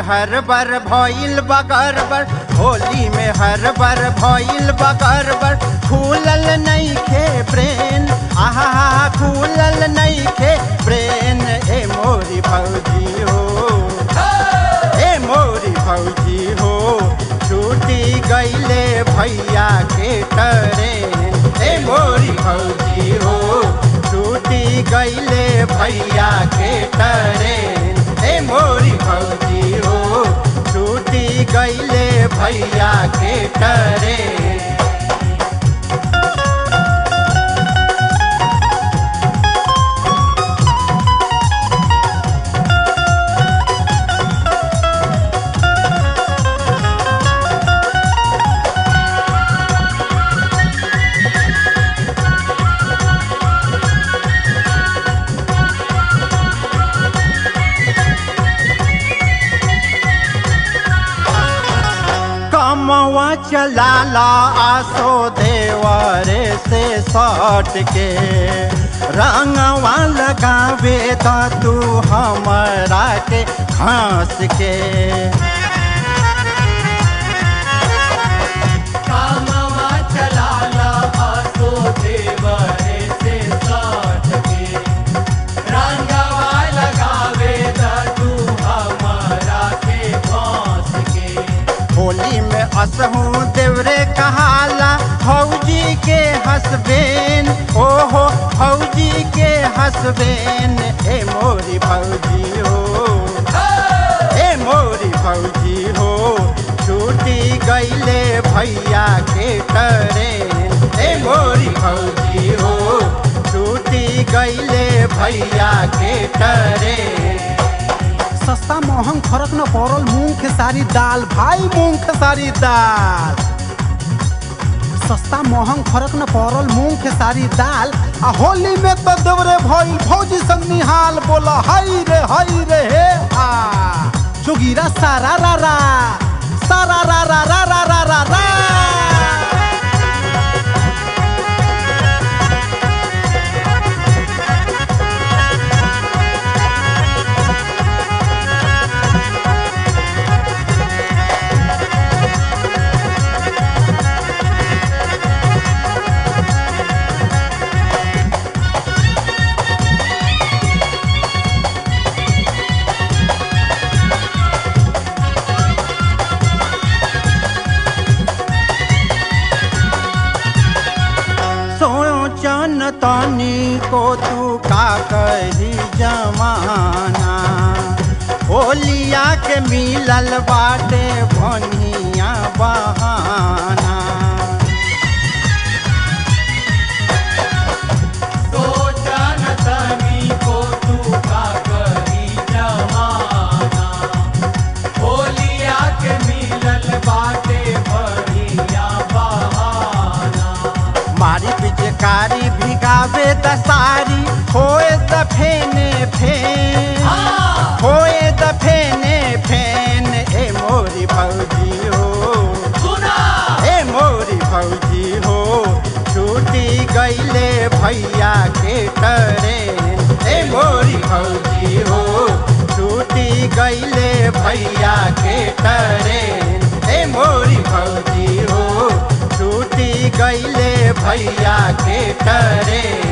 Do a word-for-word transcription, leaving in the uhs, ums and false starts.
हर बर भइल बगरबर, होली में हर बर भइल बगरबर। खुलल नइखे ब्रेन, आहा खुलल नइखे ब्रेन। ए मोरी भौजी हो, ए मोरी भौजी हो, छूटी गइले भैया के ट्रेन। ए मोरी भौजी हो, छूटी गइले भैया के ट्रेन। ए मोरी भौजी हो, छूटी गइले भैया के ट्रेन। कमवा चलाला आसो देवरे से सट के, रंगवा लगावे त तू हमरा के घास के। कमवा चलाला आसो देवरे से सट के, रंगवा लगावे त तू हमरा के घास के। होली में असहू देवरे कहाला फौजी के हसबेन। ओहो फौजी के हसबेन। ए मोरी भौजी हो, ए मोरी भौजी हो, छूटी गइले भैया के ट्रेन। ए मोरी भौजी हो, छूटी गइले भैया के ट्रेन। सस्ता महंग फर्क न पड़ल मूंग खेसारी दाल। भाई मूंग खेसारी दाल सस्ता महंग फर्क न पड़ल मूंग खेसारी दाल। आ होली में तो देवरे भइल फौजी संग निहाल। बोला हई रे हई रे हे आ जोगीरा सारा रा रा सारा रा रा रा रा रा रा रा। सोचन तनी को तू का कही जमाना, होलिया के मिलल बाटे भनिया बहाना। सोचन तनी को तू का कही जमाना, होलिया के मिलल बाटे भनिया बहाना। मारी पिचकारी भिगावे दसारी, होए द फेने फेन, होए द फेने फेन। ए मोरी भौजी हो, ए मोरी भौजी हो, छूटी गइले भैया के ट्रेन। ए मोरी भौजी हो, छूटी गइले भैया के ट्रेन। ए मोरी भौजी हो, छूटी गइले भैया के ट्रेन।